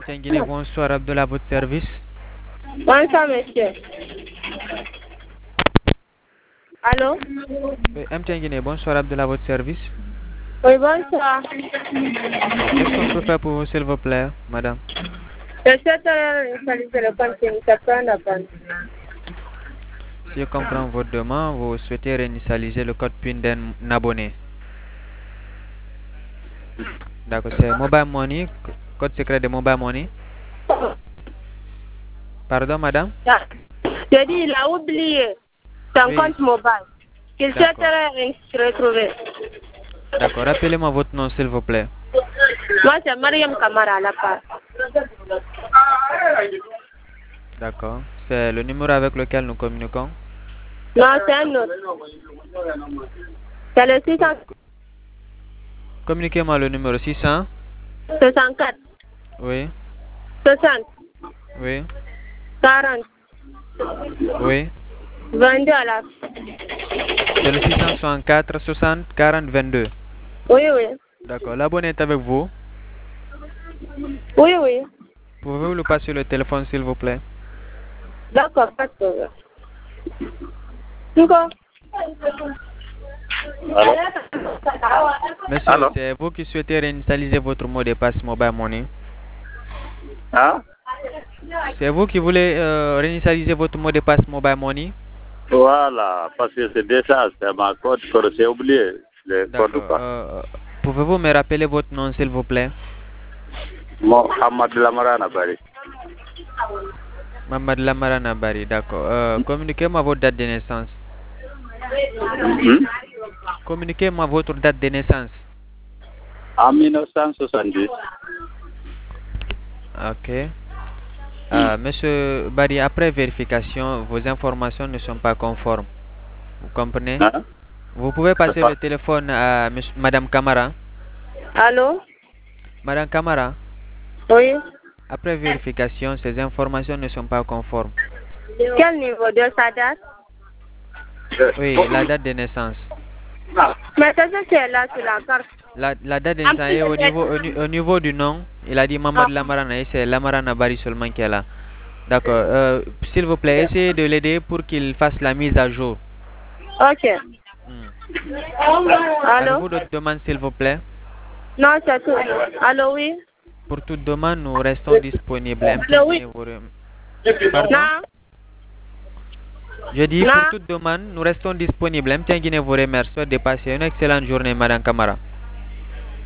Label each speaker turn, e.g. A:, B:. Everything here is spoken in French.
A: Guinée, bonsoir, Abdullah, à votre service.
B: Bonsoir, monsieur. Allô?
A: Oui, Guinée, bonsoir, Abdullah, à votre service.
B: Oui, bonsoir.
A: Qu'est-ce qu'on peut faire pour vous, s'il vous plaît, madame?
B: Je souhaiterais réinitialiser le compte qui ne s'est pas d'appel.
A: Si je comprends votre demande, vous souhaitez réinitialiser le code PIN d'un abonné. D'accord, c'est Mobile Money, code secret de Mobile Money. Pardon, madame?
B: Je dis, il a oublié son
A: Oui.
B: compte mobile. Qu'il souhaiterait retrouver.
A: D'accord, rappelez-moi votre nom, s'il vous plaît.
B: Moi, c'est Mariam Kamara à la part.
A: D'accord, c'est le numéro avec lequel nous communiquons.
B: Non, c'est un autre. C'est le 600.
A: Communiquez-moi le numéro 600.
B: 64.
A: Oui.
B: 60.
A: Oui.
B: 40.
A: Oui.
B: 22 à la fin.
A: C'est le 664 60 40 22.
B: Oui, oui.
A: D'accord, l'abonné est avec vous.
B: Oui, oui.
A: Pouvez-vous lui passer le téléphone, s'il vous plaît?
B: D'accord, pas de problème. Encore.
A: Monsieur, c'est vous qui souhaitez réinitialiser votre mot de passe Mobile Money.
C: Hein?
A: C'est vous qui voulez réinitialiser votre mot de passe Mobile Money?
C: Voilà, parce que c'est déjà, c'est ma code que j'ai oublié. Le code ou pas.
A: Pouvez-vous me rappeler votre nom, s'il vous plaît?
C: Mohamed Lamara Nabari.
A: Mohamed Lamara Nabari, d'accord. Communiquez-moi votre date de naissance. Communiquez-moi votre date de naissance.
C: En 1970.
A: Ok. Monsieur Bari, après vérification, vos informations ne sont pas conformes. Vous comprenez?
C: Hein?
A: Vous pouvez passer le téléphone à Madame Kamara.
B: Allô?
A: Madame Kamara,
B: Oui.
A: après vérification, ces informations ne sont pas conformes.
B: Quel niveau de sa date?
A: Oui, la date de naissance.
B: Mais c'est ce qui est là sur la carte.
A: La date de naissance est au niveau du nom. Il a dit Mohamed Lamarana et c'est Lamarana Bari seulement qui est là. D'accord. S'il vous plaît, essayez de l'aider pour qu'il fasse la mise à jour.
B: Ok. Allô?
A: Avez-vous d'autres demandes, s'il vous plaît?
B: Non, c'est tout. Allô, oui?
A: Pour toute demande, nous restons disponibles.
B: Allô, oui?
A: Pardon?
B: Non?
A: Je dis, pour toute demande, nous restons disponibles. MTN Guinée vous remercie de passer une excellente journée, Madame Kamara.